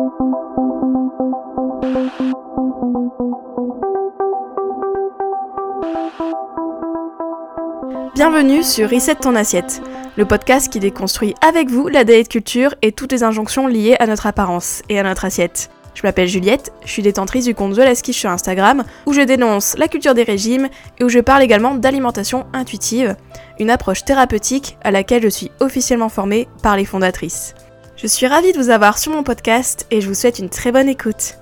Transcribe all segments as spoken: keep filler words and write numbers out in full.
Bienvenue sur Reset ton assiette, le podcast qui déconstruit avec vous la diet culture et toutes les injonctions liées à notre apparence et à notre assiette. Je m'appelle Juliette, je suis détentrice du compte The Last Quiche sur Instagram, où je dénonce la culture des régimes et où je parle également d'alimentation intuitive, une approche thérapeutique à laquelle je suis officiellement formée par les fondatrices. Je suis ravie de vous avoir sur mon podcast et je vous souhaite une très bonne écoute.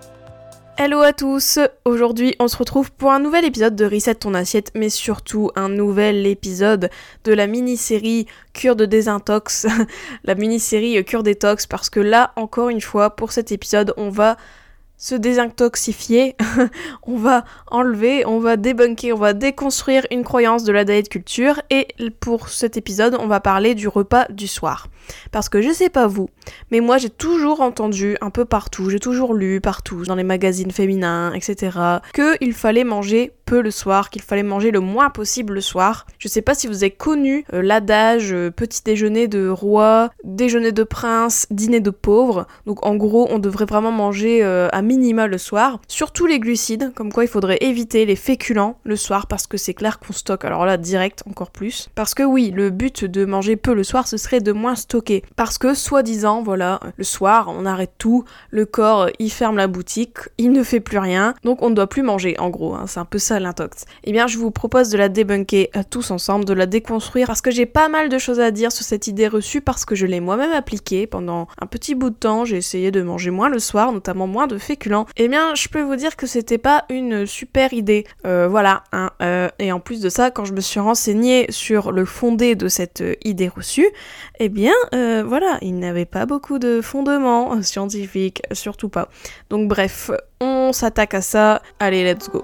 Hello à tous, aujourd'hui on se retrouve pour un nouvel épisode de Reset ton assiette, mais surtout un nouvel épisode de la mini-série Cure de désintox, la mini-série Cure détox, parce que là, encore une fois, pour cet épisode, on va se désintoxifier, on va enlever, on va débunker, on va déconstruire une croyance de la diet culture, et pour cet épisode, on va parler du repas du soir. Parce que je sais pas vous, mais moi j'ai toujours entendu un peu partout, j'ai toujours lu partout, dans les magazines féminins, et cetera, qu'il fallait manger peu le soir, qu'il fallait manger le moins possible le soir. Je sais pas si vous avez connu euh, l'adage euh, petit déjeuner de roi, déjeuner de prince, dîner de pauvre. Donc en gros, on devrait vraiment manger euh, à minima le soir, surtout les glucides, comme quoi il faudrait éviter les féculents le soir parce que c'est clair qu'on stocke, alors là direct encore plus. Parce que oui, le but de manger peu le soir, ce serait de moins stocker. Parce que soi-disant, voilà, le soir, on arrête tout, le corps, il ferme la boutique, il ne fait plus rien, donc on ne doit plus manger en gros, hein, c'est un peu ça l'intox. Eh bien, je vous propose de la débunker à tous ensemble, de la déconstruire, parce que j'ai pas mal de choses à dire sur cette idée reçue, parce que je l'ai moi-même appliquée pendant un petit bout de temps, j'ai essayé de manger moins le soir, notamment moins de féculents. Eh bien, je peux vous dire que c'était pas une super idée. Euh, voilà, hein, euh, et en plus de ça, quand je me suis renseignée sur le fondé de cette euh, idée reçue, eh bien, euh, voilà, il n'avait pas beaucoup de fondements euh, scientifiques, surtout pas. Donc bref, on s'attaque à ça, allez, let's go.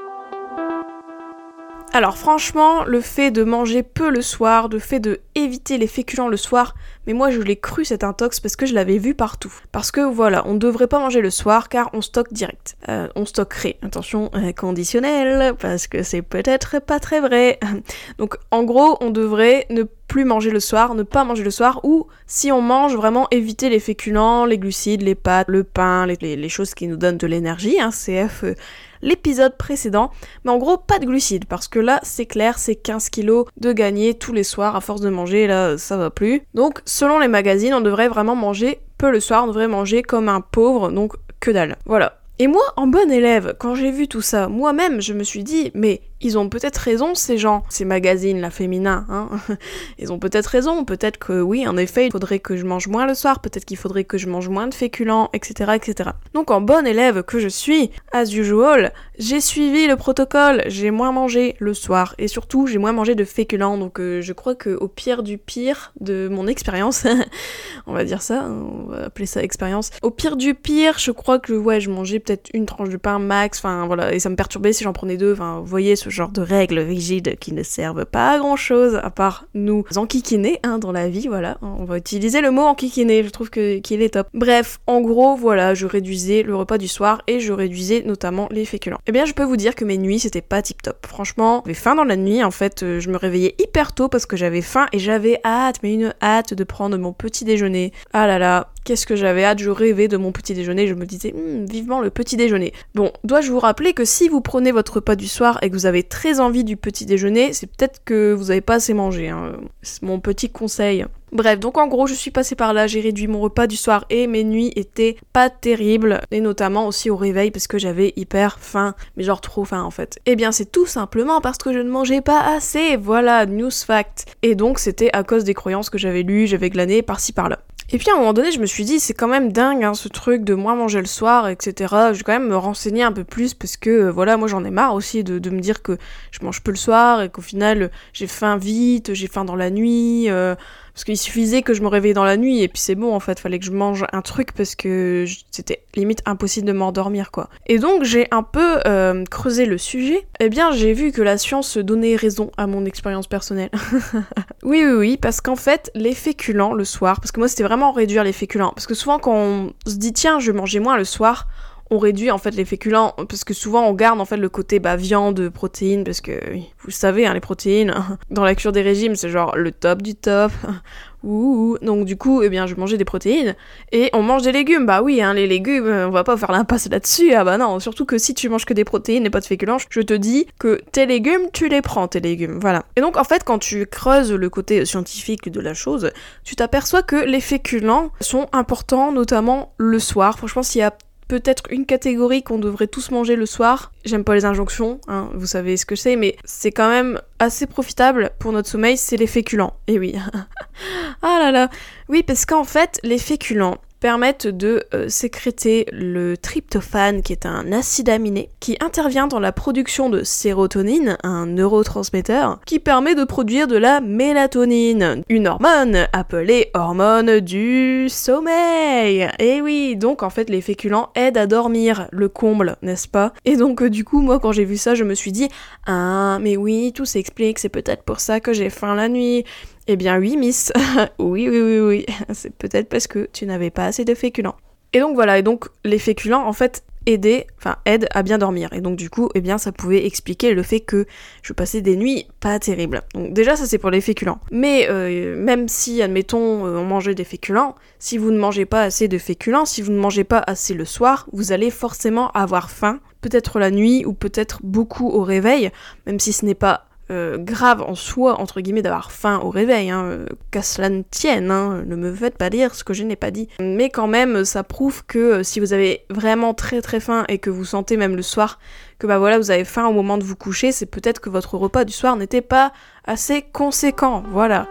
Alors franchement, le fait de manger peu le soir, le fait de éviter les féculents le soir, mais moi je l'ai cru cet intox parce que je l'avais vu partout. Parce que voilà, on ne devrait pas manger le soir car on stocke direct. Euh, on stockerait, attention, euh, conditionnel, parce que c'est peut-être pas très vrai. Donc en gros, on devrait ne plus manger le soir, ne pas manger le soir, ou si on mange, vraiment éviter les féculents, les glucides, les pâtes, le pain, les, les, les choses qui nous donnent de l'énergie, hein, C F... Euh, l'épisode précédent, mais en gros pas de glucides, parce que là c'est clair, c'est quinze kilos de gagner tous les soirs à force de manger, là ça va plus. Donc selon les magazines, on devrait vraiment manger peu le soir, on devrait manger comme un pauvre, donc que dalle. Voilà. Et moi, en bonne élève, quand j'ai vu tout ça, moi-même, je me suis dit, mais ils ont peut-être raison, ces gens, ces magazines, là, féminins, hein. Ils ont peut-être raison, peut-être que oui, en effet, il faudrait que je mange moins le soir, peut-être qu'il faudrait que je mange moins de féculents, et cetera, et cetera. Donc, en bonne élève que je suis, as usual, j'ai suivi le protocole, j'ai moins mangé le soir, et surtout, j'ai moins mangé de féculents, donc euh, je crois qu'au pire du pire de mon expérience, on va dire ça, on va appeler ça expérience, au pire du pire, je crois que, ouais, je mangeais peut-être une tranche de pain max, enfin, voilà, et ça me perturbait si j'en prenais deux, enfin, vous voyez, ce genre de règles rigides qui ne servent pas à grand chose à part nous enquiquiner hein, dans la vie, voilà. On va utiliser le mot enquiquiner, je trouve que qu'il est top. Bref, en gros, voilà, je réduisais le repas du soir et je réduisais notamment les féculents. Eh bien, je peux vous dire que mes nuits, c'était pas tip top. Franchement, j'avais faim dans la nuit, en fait, je me réveillais hyper tôt parce que j'avais faim et j'avais hâte, mais une hâte de prendre mon petit déjeuner. Ah là là, qu'est-ce que j'avais hâte, je rêvais de mon petit déjeuner, je me disais, hm, vivement le petit déjeuner. Bon, dois-je vous rappeler que si vous prenez votre repas du soir et que vous avez très envie du petit déjeuner, c'est peut-être que vous avez pas assez mangé, hein. C'est mon petit conseil. Bref, donc en gros, je suis passée par là, j'ai réduit mon repas du soir et mes nuits étaient pas terribles, et notamment aussi au réveil parce que j'avais hyper faim, mais genre trop faim en fait. Eh bien, c'est tout simplement parce que je ne mangeais pas assez, voilà, news fact. Et donc, c'était à cause des croyances que j'avais lues, j'avais glané par-ci par-là. Et puis à un moment donné, je me suis dit, c'est quand même dingue hein, ce truc de moins manger le soir, et cetera. Je vais quand même me renseigner un peu plus parce que, euh, voilà, moi j'en ai marre aussi de, de me dire que je mange peu le soir et qu'au final, j'ai faim vite, j'ai faim dans la nuit... Euh, Parce qu'il suffisait que je me réveille dans la nuit et puis c'est bon en fait, fallait que je mange un truc parce que je... c'était limite impossible de m'endormir quoi. Et donc j'ai un peu euh, creusé le sujet, et eh bien j'ai vu que la science donnait raison à mon expérience personnelle. oui oui oui, parce qu'en fait les féculents le soir, parce que moi c'était vraiment réduire les féculents, parce que souvent quand on se dit tiens je vais manger moins le soir, on réduit en fait les féculents, parce que souvent on garde en fait le côté bah, viande, protéines, parce que vous le savez, hein, les protéines, dans la cure des régimes, c'est genre le top du top. Ouh, donc du coup, eh bien, je mangeais des protéines et on mange des légumes. Bah oui, hein, les légumes, on va pas faire l'impasse là-dessus. Ah bah non, surtout que si tu manges que des protéines et pas de féculents, je te dis que tes légumes, tu les prends, tes légumes. Voilà. Et donc, en fait, quand tu creuses le côté scientifique de la chose, tu t'aperçois que les féculents sont importants, notamment le soir. Franchement, s'il y a peut-être une catégorie qu'on devrait tous manger le soir. J'aime pas les injonctions, hein, vous savez ce que c'est, mais c'est quand même assez profitable pour notre sommeil, c'est les féculents. Et oui. Ah là là. Oui, parce qu'en fait, les féculents permettent de euh, sécréter le tryptophane, qui est un acide aminé, qui intervient dans la production de sérotonine, un neurotransmetteur, qui permet de produire de la mélatonine, une hormone appelée hormone du sommeil. Et oui, donc en fait les féculents aident à dormir, le comble, n'est-ce pas? Et donc euh, du coup, moi quand j'ai vu ça, je me suis dit « Ah, mais oui, tout s'explique, c'est peut-être pour ça que j'ai faim la nuit ». Eh bien oui, miss. oui, oui, oui, oui. C'est peut-être parce que tu n'avais pas assez de féculents. Et donc voilà, et donc les féculents, en fait, aidaient, enfin, aident à bien dormir. Et donc du coup, eh bien, ça pouvait expliquer le fait que je passais des nuits pas terribles. Donc déjà, ça c'est pour les féculents. Mais euh, même si, admettons, euh, on mangeait des féculents, si vous ne mangez pas assez de féculents, si vous ne mangez pas assez le soir, vous allez forcément avoir faim, peut-être la nuit ou peut-être beaucoup au réveil, même si ce n'est pas Euh, grave en soi, entre guillemets, d'avoir faim au réveil, hein, euh, qu'à cela ne tienne, hein, ne me faites pas dire ce que je n'ai pas dit. Mais quand même, ça prouve que euh, si vous avez vraiment très très faim et que vous sentez même le soir que bah voilà, vous avez faim au moment de vous coucher, c'est peut-être que votre repas du soir n'était pas assez conséquent, voilà.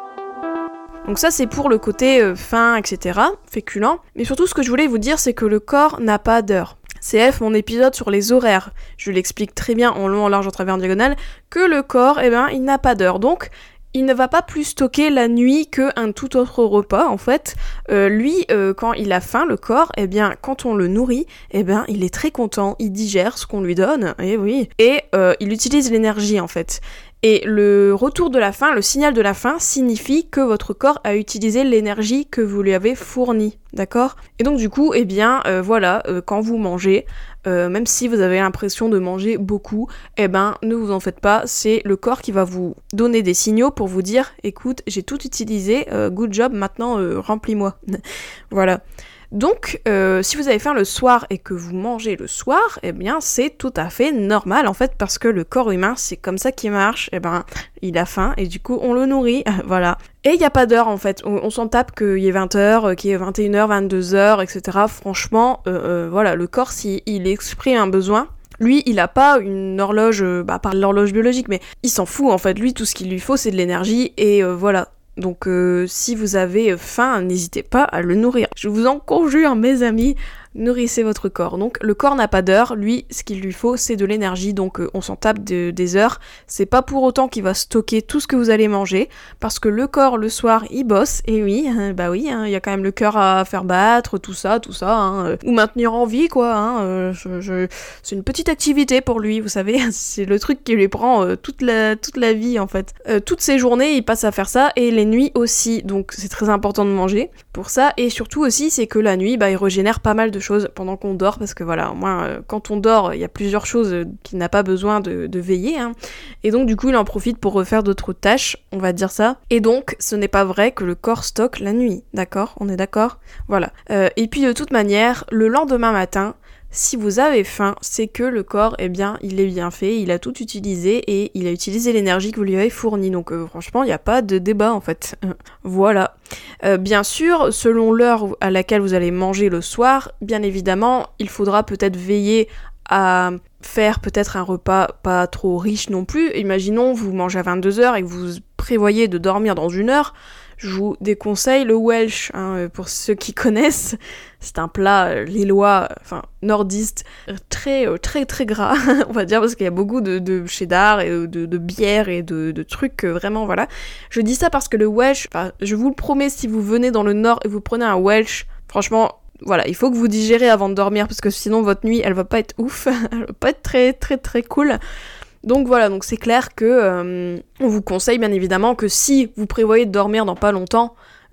Donc ça c'est pour le côté euh, faim, et cetera, féculent. Mais surtout ce que je voulais vous dire, c'est que le corps n'a pas d'heure. C F, mon épisode sur les horaires, je l'explique très bien en long, en large, en travers, en diagonale, que le corps, eh ben, il n'a pas d'heure. Donc, il ne va pas plus stocker la nuit qu'un tout autre repas, en fait. Euh, lui, euh, quand il a faim, le corps, eh bien, quand on le nourrit, eh ben, il est très content, il digère ce qu'on lui donne, et oui. Et euh, il utilise l'énergie, en fait. Et le retour de la faim, le signal de la faim, signifie que votre corps a utilisé l'énergie que vous lui avez fournie, d'accord ? Et donc du coup, eh bien, euh, voilà, euh, quand vous mangez, euh, même si vous avez l'impression de manger beaucoup, eh ben, ne vous en faites pas, c'est le corps qui va vous donner des signaux pour vous dire, écoute, j'ai tout utilisé, euh, good job, maintenant euh, remplis-moi. Voilà. Donc, euh, si vous avez faim le soir et que vous mangez le soir, eh bien, c'est tout à fait normal, en fait, parce que le corps humain, c'est comme ça qu'il marche, eh ben, il a faim, et du coup, on le nourrit, voilà. Et il n'y a pas d'heure, en fait, on, on s'en tape qu'il y ait vingt heures, qu'il y ait vingt et une heures, vingt-deux heures, et cetera. Franchement, euh, euh, voilà, le corps, s'il il exprime un besoin, lui, il a pas une horloge, euh, bah, par l'horloge biologique, mais il s'en fout, en fait, lui, tout ce qu'il lui faut, c'est de l'énergie, et euh, voilà. Donc euh, si vous avez faim, n'hésitez pas à le nourrir. Je vous en conjure, mes amis, nourrissez votre corps. Donc le corps n'a pas d'heure, lui, ce qu'il lui faut, c'est de l'énergie, donc euh, on s'en tape de, des heures. C'est pas pour autant qu'il va stocker tout ce que vous allez manger, parce que le corps, le soir, il bosse, et oui, hein, bah oui, il hein, y a quand même le cœur à faire battre, tout ça, tout ça, hein, euh, ou maintenir en vie, quoi. Hein, euh, je, je... C'est une petite activité pour lui, vous savez, c'est le truc qui lui prend euh, toute, la, toute la vie, en fait. Euh, toutes ses journées, il passe à faire ça, et les nuits aussi, donc c'est très important de manger pour ça, et surtout aussi, c'est que la nuit, bah, il régénère pas mal de choses pendant qu'on dort, parce que voilà, au moins, euh, quand on dort, il y a plusieurs choses euh, qu'il n'a pas besoin de, de veiller, hein, et donc du coup, il en profite pour refaire d'autres tâches, on va dire ça, et donc, ce n'est pas vrai que le corps stocke la nuit, d'accord ? On est d'accord ? Voilà. Euh, et puis, de toute manière, le lendemain matin, si vous avez faim, c'est que le corps, eh bien, il est bien fait, il a tout utilisé et il a utilisé l'énergie que vous lui avez fournie. Donc euh, franchement, il n'y a pas de débat en fait. Voilà. Euh, bien sûr, selon l'heure à laquelle vous allez manger le soir, bien évidemment, il faudra peut-être veiller à faire peut-être un repas pas trop riche non plus. Imaginons, vous mangez à vingt-deux heures et que vous prévoyez de dormir dans une heure. Je vous déconseille le Welsh, hein, pour ceux qui connaissent. C'est un plat euh, lillois, enfin nordiste, très euh, très très gras, on va dire, parce qu'il y a beaucoup de, de cheddar et de, de bière et de, de trucs, euh, vraiment, voilà. Je dis ça parce que le Welsh, je vous le promets, si vous venez dans le nord et vous prenez un Welsh, franchement, voilà, il faut que vous digérez avant de dormir, parce que sinon votre nuit, elle va pas être ouf, elle va pas être très très très cool. Donc voilà, donc c'est clair que euh, on vous conseille bien évidemment que si vous prévoyez de dormir dans pas longtemps,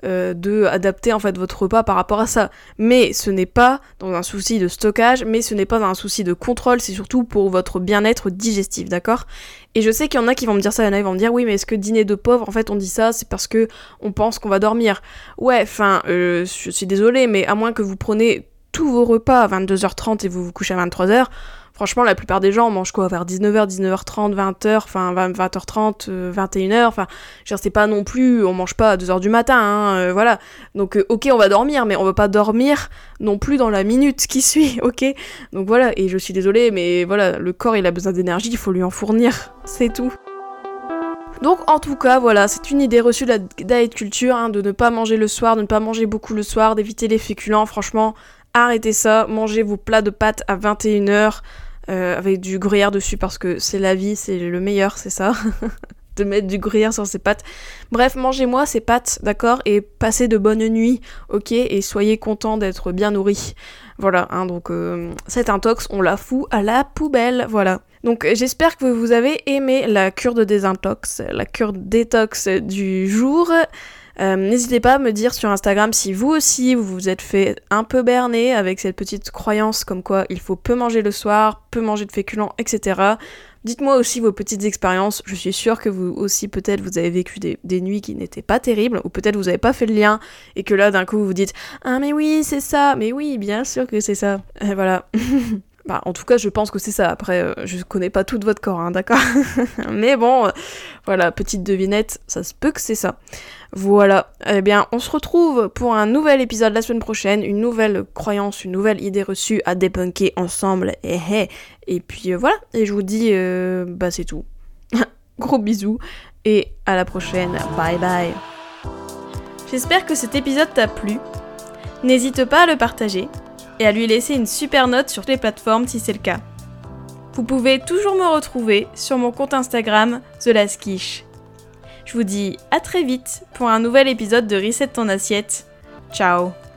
euh, de adapter en fait votre repas par rapport à ça. Mais ce n'est pas dans un souci de stockage, mais ce n'est pas dans un souci de contrôle, c'est surtout pour votre bien-être digestif, d'accord ? Et je sais qu'il y en a qui vont me dire ça, il y en a qui vont me dire oui mais est-ce que dîner de pauvre, en fait on dit ça, c'est parce que on pense qu'on va dormir. Ouais, enfin, euh, je suis désolée, mais à moins que vous preniez tous vos repas à vingt-deux heures trente et vous vous couchez à vingt-trois heures, franchement, la plupart des gens mangent quoi vers dix-neuf heures, dix-neuf heures trente, vingt heures, enfin vingt heures trente, vingt et une heures, enfin, je veux dire, c'est pas non plus, on mange pas à deux heures du matin, hein, euh, voilà. Donc, euh, ok, on va dormir, mais on va pas dormir non plus dans la minute qui suit, ok ? Donc voilà, et je suis désolée, mais voilà, le corps, il a besoin d'énergie, il faut lui en fournir, c'est tout. Donc en tout cas, voilà, c'est une idée reçue de la diet culture, hein, de ne pas manger le soir, de ne pas manger beaucoup le soir, d'éviter les féculents, franchement, arrêtez ça, mangez vos plats de pâtes à vingt et une heures, Euh, avec du gruyère dessus parce que c'est la vie, c'est le meilleur, c'est ça. De mettre du gruyère sur ses pâtes. Bref, mangez-moi ces pâtes, d'accord ? Et passez de bonnes nuits, ok ? Et soyez contents d'être bien nourris. Voilà, hein, donc euh, cette intox, on la fout à la poubelle, voilà. Donc j'espère que vous avez aimé la cure de désintox, la cure détox du jour. Euh, n'hésitez pas à me dire sur Instagram si vous aussi vous vous êtes fait un peu berner avec cette petite croyance comme quoi il faut peu manger le soir, peu manger de féculents, et cetera. Dites-moi aussi vos petites expériences, je suis sûre que vous aussi peut-être vous avez vécu des, des nuits qui n'étaient pas terribles, ou peut-être vous avez pas fait le lien, et que là d'un coup vous vous dites « Ah mais oui c'est ça, mais oui bien sûr que c'est ça », et voilà. Bah, en tout cas, je pense que c'est ça. Après, euh, je connais pas tout de votre corps, hein, d'accord ? Mais bon, euh, voilà, petite devinette, ça se peut que c'est ça. Voilà. Eh bien, on se retrouve pour un nouvel épisode la semaine prochaine, une nouvelle croyance, une nouvelle idée reçue à débunker ensemble. Et, et, et puis euh, voilà, et je vous dis, euh, bah c'est tout. Gros bisous, et à la prochaine. Bye bye. J'espère que cet épisode t'a plu. N'hésite pas à le partager et à lui laisser une super note sur les plateformes si c'est le cas. Vous pouvez toujours me retrouver sur mon compte Instagram The Last Quiche. Je vous dis à très vite pour un nouvel épisode de Reset ton assiette. Ciao.